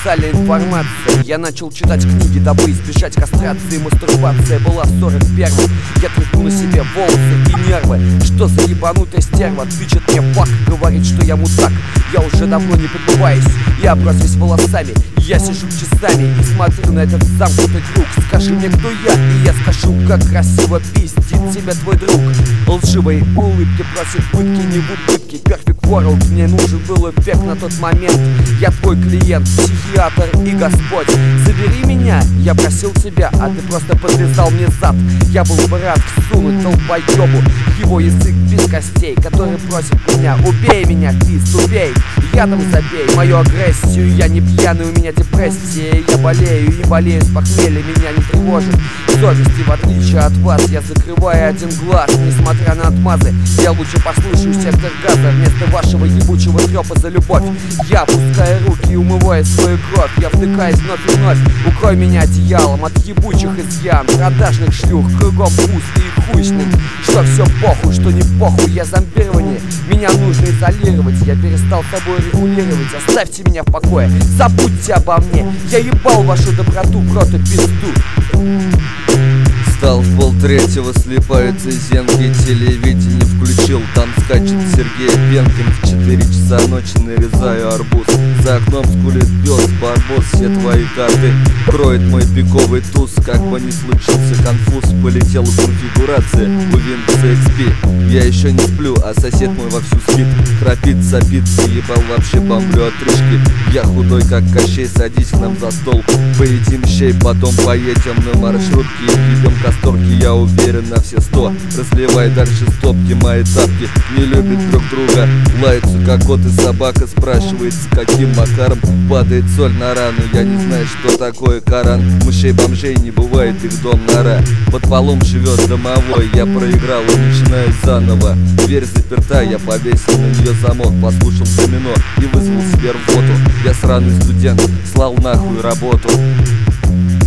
официальная информация. Я начал читать книги, дабы избежать кастрации. Мастурбация была в 41-м. Я тряхну на себе волосы и нервы. Что за ебанутая стерва? Тычет мне в бак, говорит, что я мудак. Я уже давно не прибываюсь, я обросусь волосами. Я сижу часами и смотрю на этот замкнутый круг. Скажи мне, кто я, и я скажу, как красиво пиздит тебя твой друг. Лживые улыбки просит пытки, не в убытке. Perfect World, мне нужен был эффект на тот момент. Я твой клиент, психиатр и Господь. Забери меня, я просил тебя, а ты просто подлезал мне зад. Я был бы рад всунуть долбоебу его язык без костей, который просит меня: убей меня, пист, убей, ядом забей мою агрессию. Я не пьяный, у меня депрессия. Я болею и болею с похмелья, меня не тревожит совесть. И в отличие от вас я закрываю один глаз, несмотря на отмазы. Я лучше послушаю сектор газа вместо вашего ебучего трёпа за любовь. Я опускаю руки и умываю свою кровь. Я втыкаюсь вновь и вновь. Укрой меня одеялом от ебучих изъян, продажных шлюх, кругом пусто и хуй с ним. Что все похуй, что не похуй, я зомбирование. Меня нужно изолировать, я перестал собой регулировать. Оставьте меня в покое, забудьте обо мне. Я ебал вашу доброту в рот и пизду. Встал в 2:30, слепаются зенки, телевидение включил, там скачет Сергей Пенкин. В 4 часа ночи нарезаю арбуз, за окном скулит пес, барбос. Все твои карты кроет мой пиковый туз. Как бы ни случился конфуз, полетела конфигурация у Windows XP. Я еще не сплю, а сосед мой вовсю спит, храпит, сопит, ебал вообще бомблю отрыжки. Я худой как Кощей, садись к нам за стол, поедим щей, потом поедем на маршрутке и ебем касторки. Я уверен на все 100, разливай дальше стопки. Мои тапки не любят друг друга, лаются как кот и собака. Спрашивается, каким макаром падает соль на рану. Я не знаю, что такое Коран. Мышей-бомжей не бывает, их дом нора. Под полом живет домовой, я проиграл и начинаю заново. Дверь заперта, я повесил на нее замок, послушал домино и вызвал себе рвоту. Я сраный студент, слал нахуй работу.